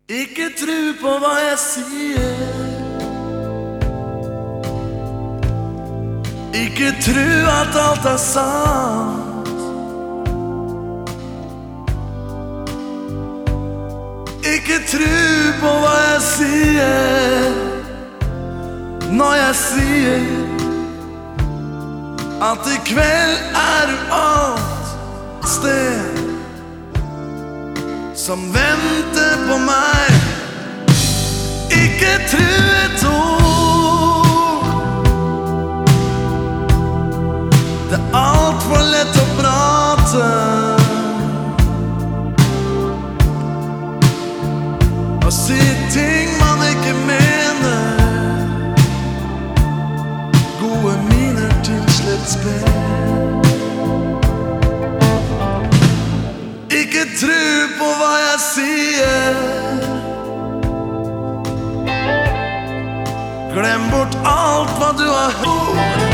Ikke tro på hva jeg sier. Ikke tro at alt er sant. Ikke tro på hva jeg sier når jeg sier at i kveld er du alt sted som venter på meg. Ikke tro et ord. Det er alt for lett å prate og si ting man ikke mener. Gode miner til slettspill. Ikke tro på hva jeg sier. Glem bort alt hva du har hørt.